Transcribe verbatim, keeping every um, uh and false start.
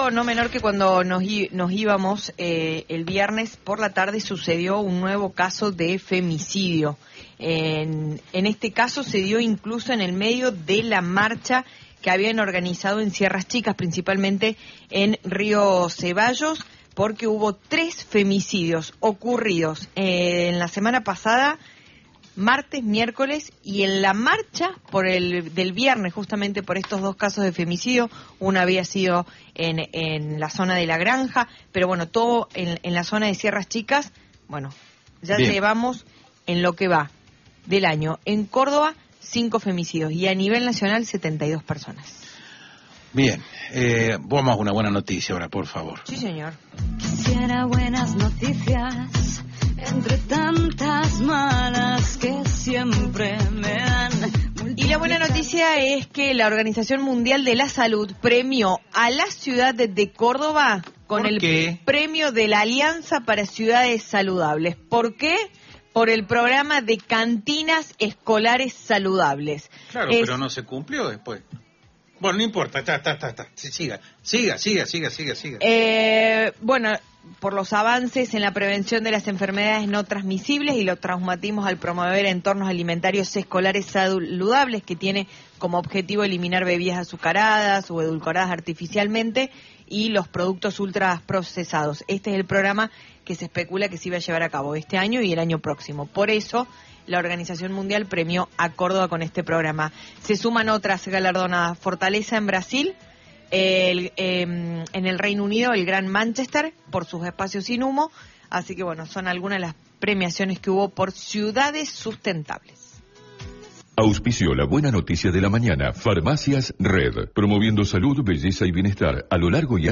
susto no menor que cuando nos, nos íbamos eh, el viernes por la tarde sucedió un nuevo caso de femicidio. En, en este caso se dio incluso en el medio de la marcha que habían organizado en Sierras Chicas, principalmente en Río Ceballos, porque hubo tres femicidios ocurridos eh, en la semana pasada, martes, miércoles, y en la marcha por el del viernes, justamente por estos dos casos de femicidio, uno había sido en, en la zona de La Granja, pero bueno, todo en, en la zona de Sierras Chicas. Bueno, ya Bien. llevamos en lo que va del año en Córdoba cinco femicidios y a nivel nacional setenta y dos personas. Bien, eh, vamos a una buena noticia ahora, por favor. Sí, señor. Quisiera buenas noticias entre tantas malas que siempre me dan. Y la buena noticia es que la Organización Mundial de la Salud premió a la ciudad de Córdoba con el qué? premio de la Alianza para Ciudades Saludables. ¿Por qué? Por el programa de cantinas escolares saludables. Claro, es... pero no se cumplió después. Bueno, no importa, está, está, está, está. Siga, siga, siga, siga, siga, siga. Eh, bueno, por los avances en la prevención de las enfermedades no transmisibles y los traumatismos al promover entornos alimentarios escolares saludables, que tiene como objetivo eliminar bebidas azucaradas o edulcoradas artificialmente y los productos ultraprocesados. Este es el programa que se especula que se iba a llevar a cabo este año y el año próximo. Por eso, la Organización Mundial premió a Córdoba con este programa. Se suman otras galardonadas: Fortaleza en Brasil, el, eh, en el Reino Unido, el Gran Manchester, por sus espacios sin humo. Así que bueno, son algunas de las premiaciones que hubo por ciudades sustentables. Auspició la buena noticia de la mañana, Farmacias Red, promoviendo salud, belleza y bienestar a lo largo y